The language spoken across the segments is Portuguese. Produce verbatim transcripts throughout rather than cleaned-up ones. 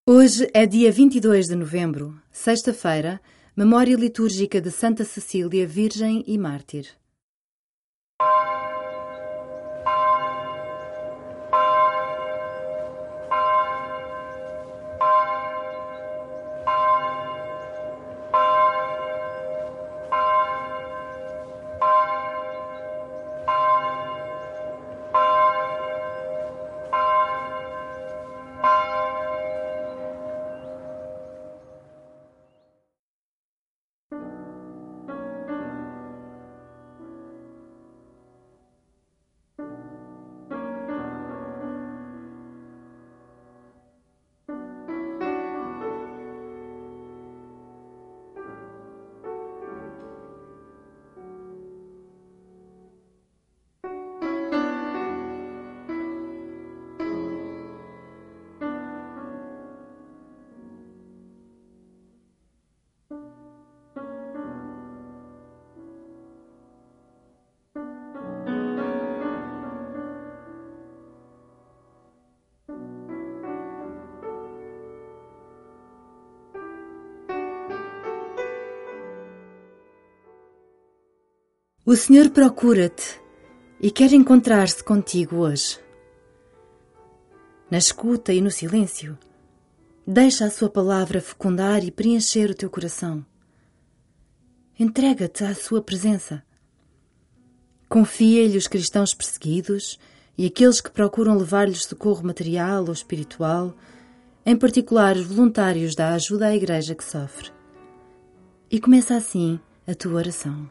Hoje é dia vinte e dois de novembro, sexta-feira, memória litúrgica de Santa Cecília, Virgem e Mártir. O Senhor procura-te e quer encontrar-se contigo hoje. Na escuta e no silêncio, deixa a sua palavra fecundar e preencher o teu coração. Entrega-te à sua presença. Confia-lhe os cristãos perseguidos e aqueles que procuram levar-lhes socorro material ou espiritual, em particular os voluntários da ajuda à Igreja que sofre. E começa assim a tua oração.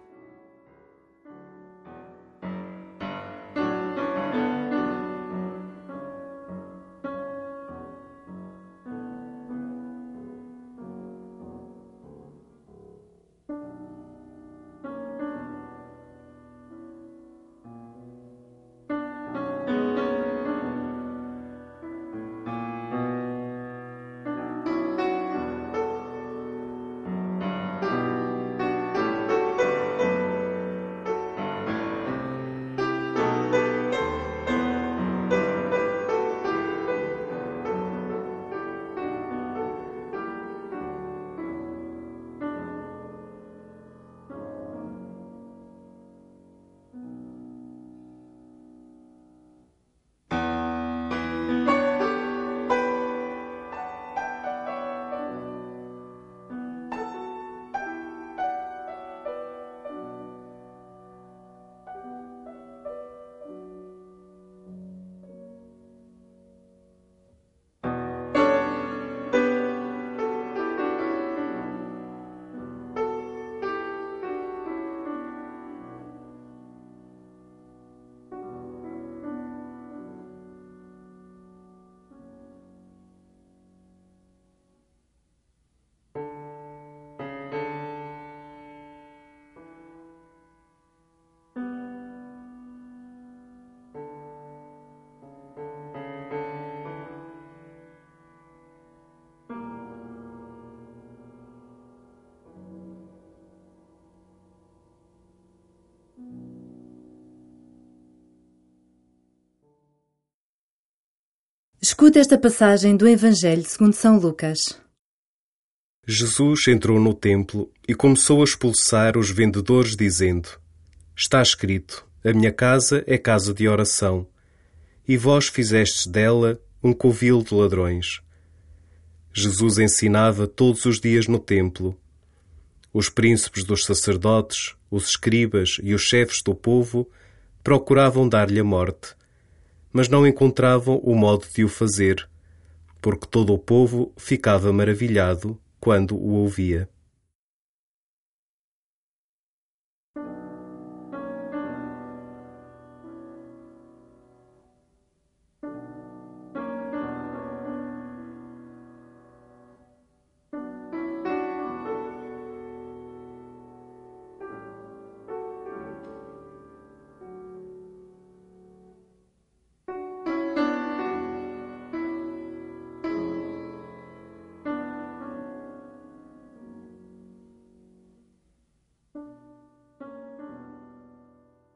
Escuta esta passagem do Evangelho segundo São Lucas. Jesus entrou no templo e começou a expulsar os vendedores, dizendo: Está escrito, a minha casa é casa de oração, e vós fizestes dela um covil de ladrões. Jesus ensinava todos os dias no templo. Os príncipes dos sacerdotes, os escribas e os chefes do povo procuravam dar-lhe a morte, mas não encontravam o modo de o fazer, porque todo o povo ficava maravilhado quando o ouvia.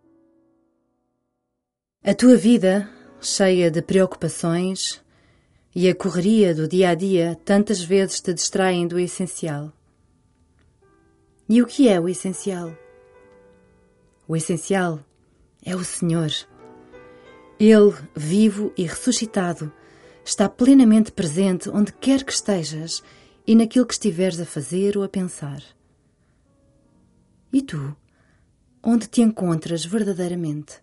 A tua vida, cheia de preocupações e a correria do dia a dia tantas vezes te distraem do essencial. E o que é o essencial? O essencial é o Senhor. Ele, vivo e ressuscitado, está plenamente presente onde quer que estejas e naquilo que estiveres a fazer ou a pensar. E tu, onde te encontras verdadeiramente?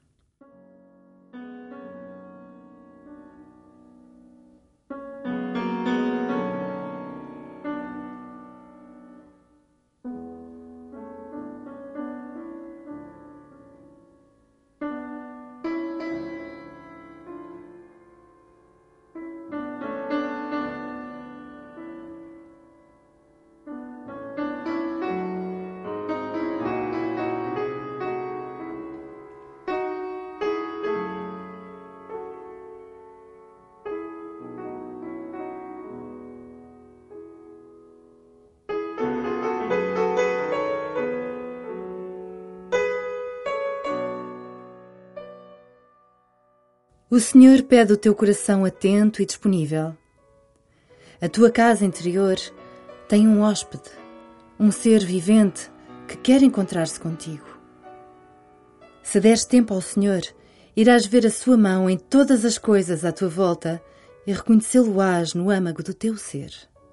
O Senhor pede o teu coração atento e disponível. A tua casa interior tem um hóspede, um ser vivente que quer encontrar-se contigo. Se deres tempo ao Senhor, irás ver a sua mão em todas as coisas à tua volta e reconhecê-lo-ás no âmago do teu ser.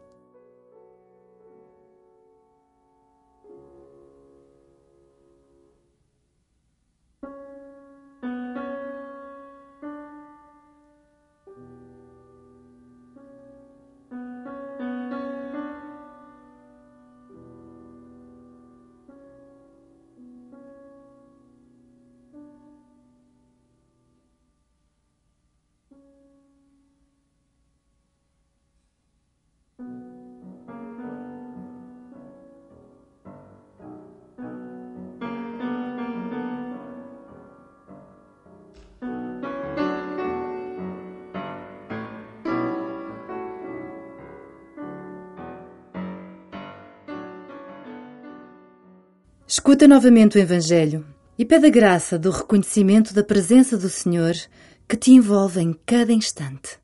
Escuta novamente o Evangelho e pede a graça do reconhecimento da presença do Senhor que te envolve em cada instante.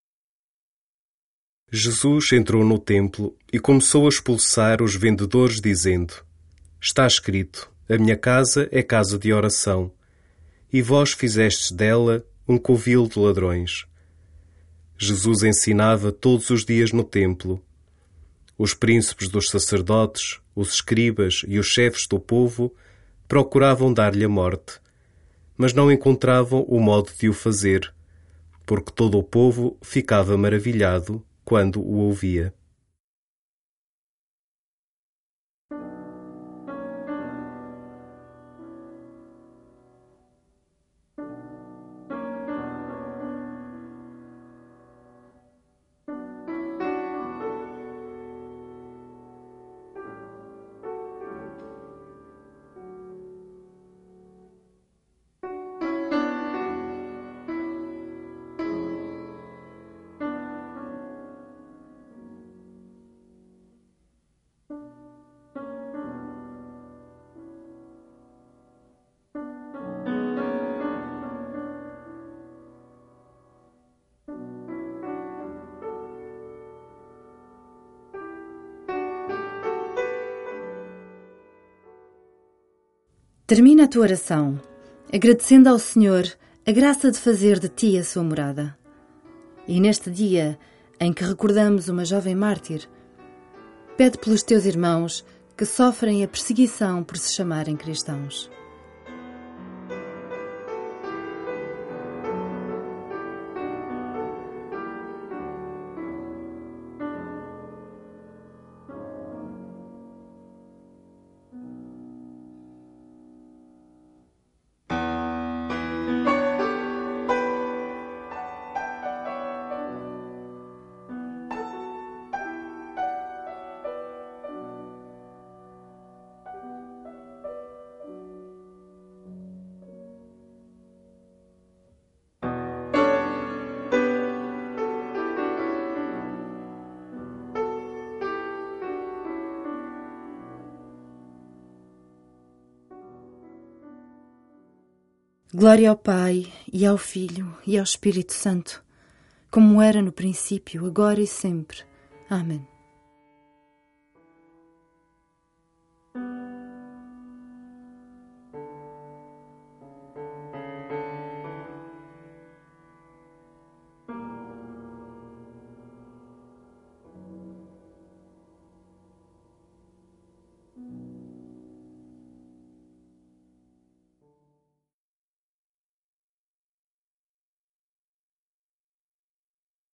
Jesus entrou no templo e começou a expulsar os vendedores, dizendo: Está escrito, a minha casa é casa de oração, e vós fizestes dela um covil de ladrões. Jesus ensinava todos os dias no templo. Os príncipes dos sacerdotes, os escribas e os chefes do povo procuravam dar-lhe a morte, mas não encontravam o modo de o fazer, porque todo o povo ficava maravilhado quando o ouvia. Termina a tua oração, agradecendo ao Senhor a graça de fazer de ti a sua morada. E neste dia em que recordamos uma jovem mártir, pede pelos teus irmãos que sofrem a perseguição por se chamarem cristãos. Glória ao Pai, e ao Filho, e ao Espírito Santo, como era no princípio, agora e sempre. Amém.